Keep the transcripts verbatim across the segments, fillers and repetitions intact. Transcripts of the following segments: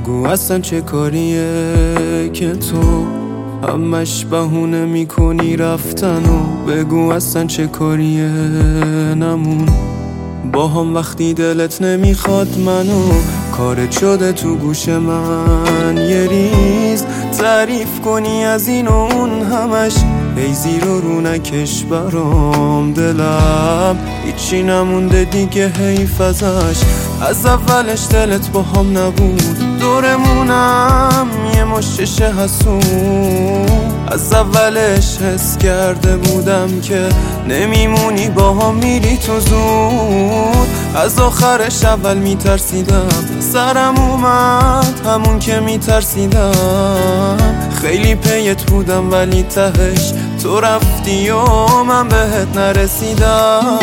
بگو اصلا چه کاریه که تو همش بهونه میکنی رفتنو. بگو اصلا چه کاریه نمون با هم وقتی دلت نمیخواد منو. کارت شده تو گوش من یه ریز تعریف کنی از این و اون همش. ای زیر و رو نکش برام دلم هیچی نمونده دیگه حیف ازش. از اولش دلت با هم نبود دورمونم یه مشتش حسون. از اولش حس کرده بودم که نمیمونی با هم میری تو زود. از آخرش اول میترسیدم سرم اومد همون که میترسیدم. خیلی پیت بودم ولی تهش تو رفتی و من بهت نرسیدم.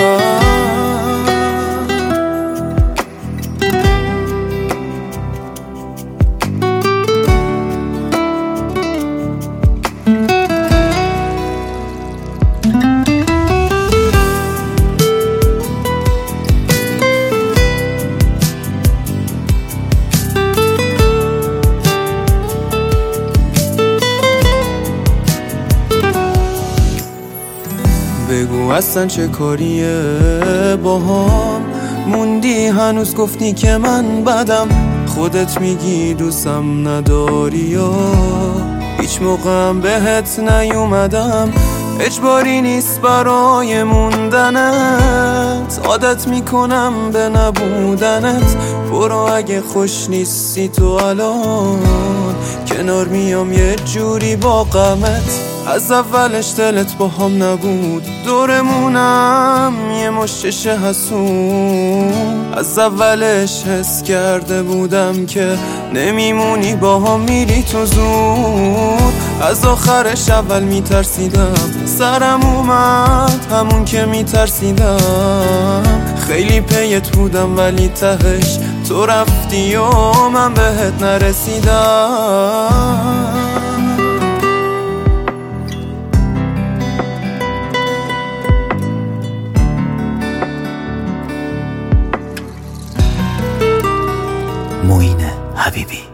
بگو اصلا چه کاریه با هم موندی هنوز. گفتی که من بدم خودت میگی دوستم نداری یا هیچ موقعم بهت نیومدم. اجباری نیست برای موندنت عادت میکنم به نبودنت. برو اگه خوش نیستی تو الان کنار میام یه جوری با غمت. از اولش دلت با هم نبود دورمونم یه مشتش حسون. از اولش حس کرده بودم که نمیمونی با هم میری تو زود. از آخرش اول میترسیدم سرم اومد همون که میترسیدم. خیلی پیت بودم ولی تهش تو رفتی و من بهت نرسیدم. معین حبیبی.